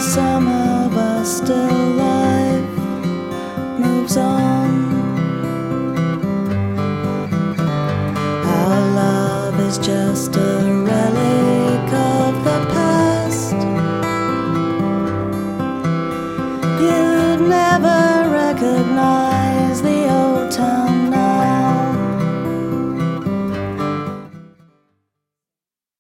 some of us still life moves on. Our love is just